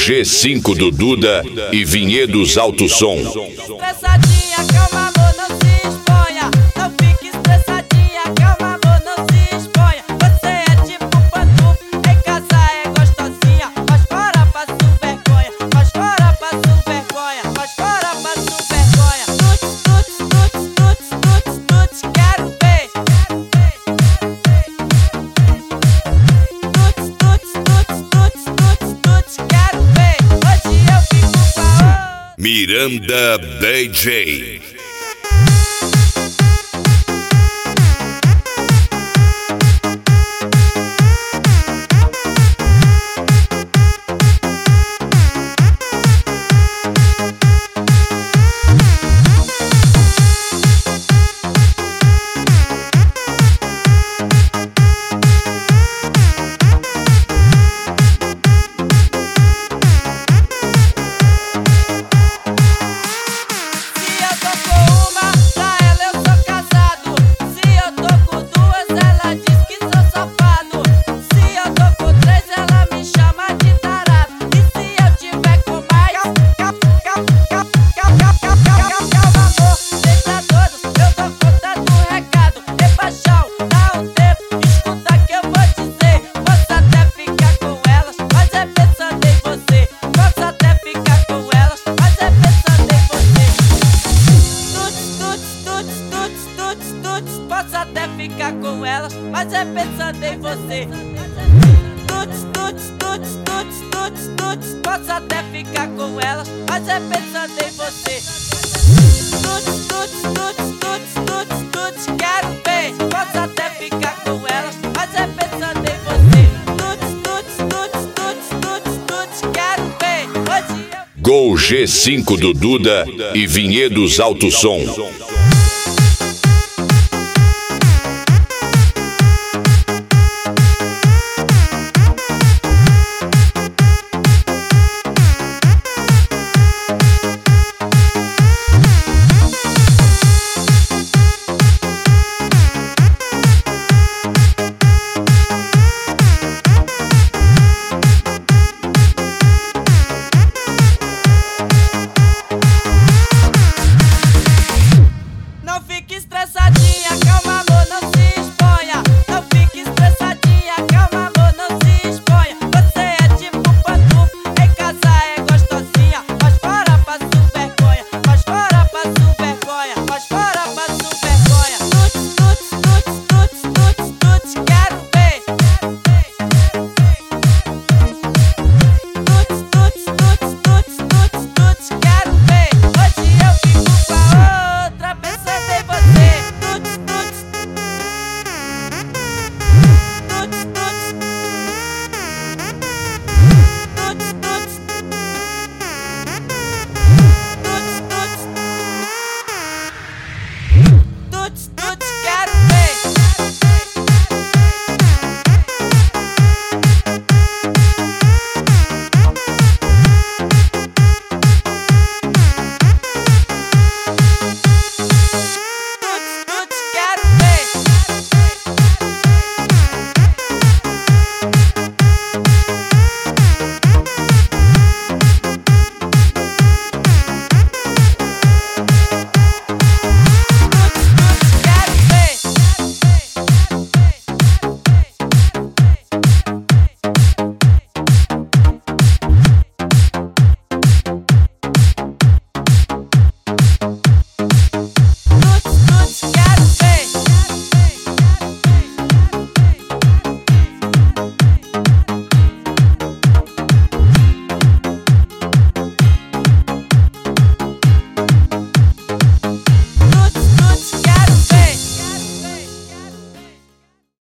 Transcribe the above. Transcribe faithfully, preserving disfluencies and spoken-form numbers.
G cinco do Duda e Vinhedos Alto Som. Estressadinha, calma amor, não se exponha. Não fique estressadinha, calma amor, não se exponha. Você é tipo pantu, em casa é gostosinha. Mas fora passo vergonha, mas fora passo vergonha, mas fora passo vergonha. Tuts, tuts, tuts, tuts, tuts, tuts, quero ver. Tuts, tuts, tuts, tuts, tuts, tuts, quero ver. Hoje eu fico com a outra. Miranda D J. Posso até ficar com elas, mas é pensando em você. Tuts, tuts, tuts, tuts, tuts, tuts. Posso até ficar com elas, mas é pensando em você. Tuts, tuts, tuts, tuts, tuts, tuts, quero ver. Posso até ficar com elas, mas é pensando em você. Tuts, tuts, tuts, tuts, tuts, tuts, quero ver. Hoje eu... Gol G cinco do Duda e Vinhedos Alto Som.